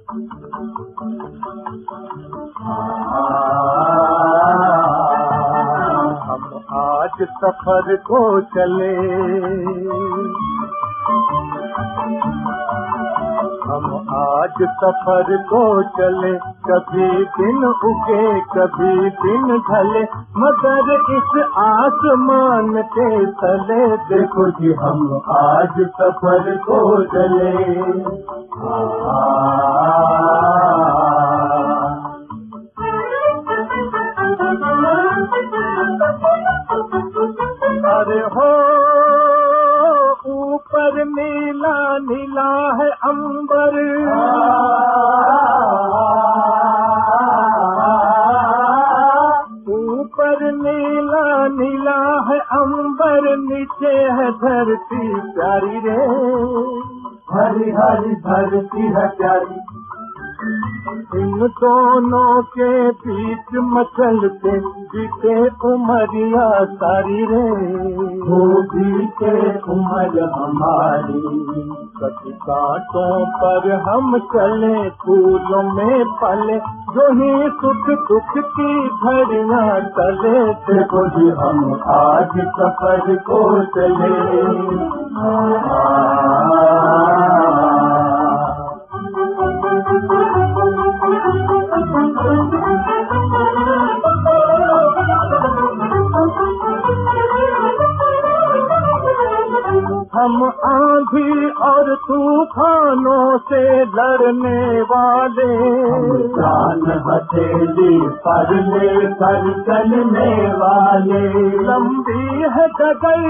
हम आज सफर को चले, हम आज सफर को चले, कभी दिन उगे कभी दिन ढले, मगर इस आसमान के तले देखो जी हम आज सफर को चले। अरे हो ऊपर नीला नीला है अंबर, ऊपर नीला नीला है अंबर, नीचे है धरती प्यारी रे, हरी हरी धरती है प्यारी। इन दोनों के बीच मचलते बीते उमरिया सारी रे, वो बीते उमर हमारी। कभी कांटों पर हम चले फूलों में पले, जो ही सुख दुख की घड़ियां चले देखो जी हम आज सफर को चले। हम आंधी और तूफानों से लड़ने वाले, जान हथेली पर लेकर चलने वाले, लंबी है डगर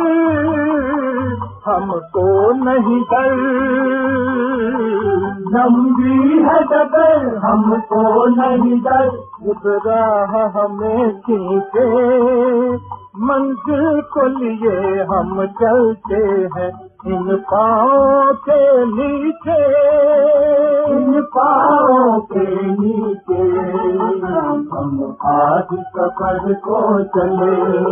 हमको नहीं डर, लंबी है डगर हमको नहीं डर, उस राह हमें खींचे मंजिल को लिए हम चलते हैं इन पाँव के नीचे, इन पाँव के नीचे हम आज सफर को चले।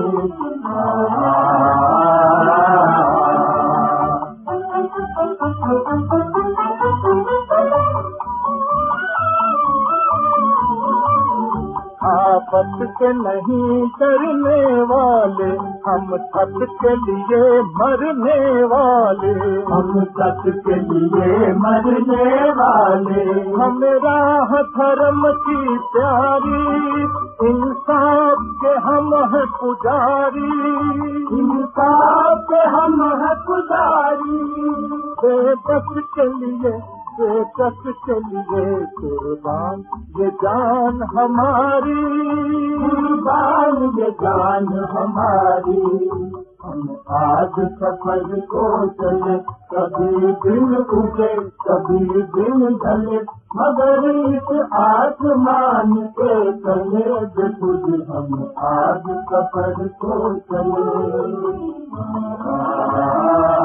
आपस के नहीं डरने वाले, हम सच के लिए मरने वाले, हम सच के लिए मरने वाले, हम राह धर्म की प्यारी, इंसाफ के हम है पुजारी, इंसाफ के हम है पुजारी, बेबस के लिए बेबस के लिए कुर्बान ये जान हमारी, कुर्बान ये जान हमारी। हम आज सफर को चले, कभी दिन उगे कभी दिन ढले, मगर इस आसमान के तले देखो जी हम आज सफर को चले।